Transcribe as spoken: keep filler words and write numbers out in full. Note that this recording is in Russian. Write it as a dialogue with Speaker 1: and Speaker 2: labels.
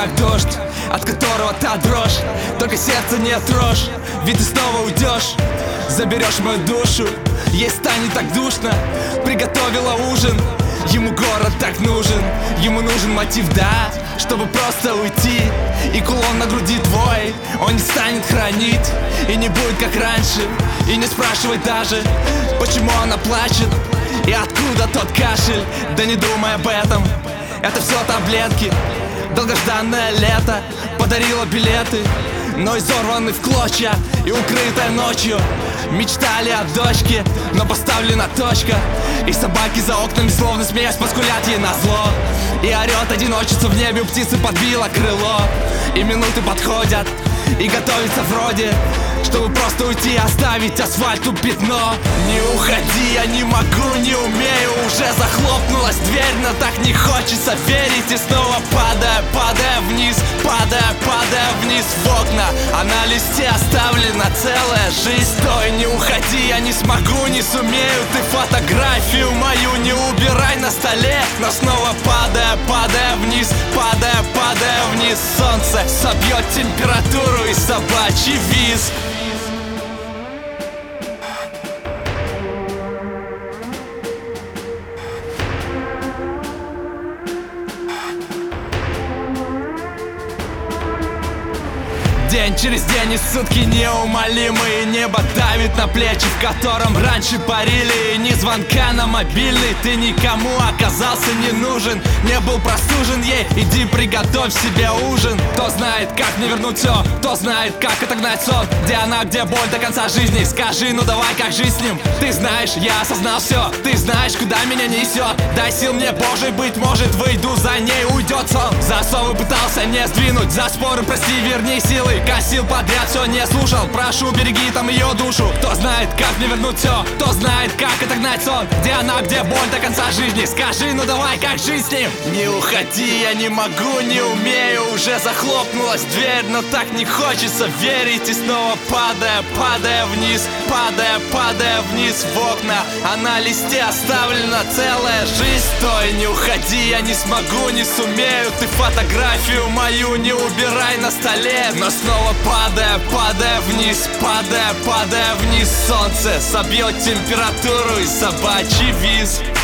Speaker 1: как дождь, от которого та дрожь. Только сердце не трожь, ведь ты снова уйдешь. Заберешь мою душу, ей станет так душно. Приготовила ужин, ему город так нужен. Ему нужен мотив, да, чтобы просто уйти. И кулон на груди твой он не станет хранить. И не будет как раньше, и не спрашивай даже, почему она плачет и откуда тот кашель. Да не думай об этом, это все таблетки. Долгожданное лето подарило билеты, но изорваны в клочья и укрытая ночью. Мечтали о дочке, но поставлена точка. И собаки за окнами, словно смеясь, поскулят ей назло. И орет одиночество в небе, у птицы подбило крыло. И минуты подходят, и готовится вроде, чтобы просто уйти и оставить асфальту пятно. Не уходи, я не могу, не умею. Уже захлопнулась дверь, но так не хочется верить. И снова падая, падая вниз, падая, падая вниз в окна. А на листе оставлена целая жизнь. Стой, не уходи, я не смогу, не сумею. Ты фотографию мою не убирай на столе. Но снова падая, падая вниз, падая, падая вниз. Солнце собьет температуру и собачий визг. День через день и сутки неумолимые. Небо давит на плечи, в котором раньше парили. И ни звонка на мобильный, ты никому оказался не нужен. Не был простужен ей, иди приготовь себе ужин. Кто знает, как мне вернуть все, кто знает, как отогнать сон. Где она, где боль до конца жизни, скажи, ну давай, как жить с ним. Ты знаешь, я осознал все, ты знаешь, куда меня несет. Дай сил мне, Боже, быть может, выйду за ней, уйдет сон. Засовы пытался не сдвинуть, за споры, прости, верни силы. Косил подряд, все не слушал, прошу, береги там ее душу. Кто знает, как мне вернуть все, кто знает, как отогнать сон. Где она, где боль до конца жизни, скажи, ну давай, как жить с ним. Не уходи, я не могу, не умею. Уже захлопнулась дверь, но так не хочется верить. И снова падая, падая вниз, падая, падая вниз в окна. А на листе оставлена целая жизнь. Стой, не уходи, я не смогу, не сумею. Ты фотографию мою не убирай на столе. Но снова падая, падая вниз, падая, падая вниз. Солнце собьет температуру и собачий визг.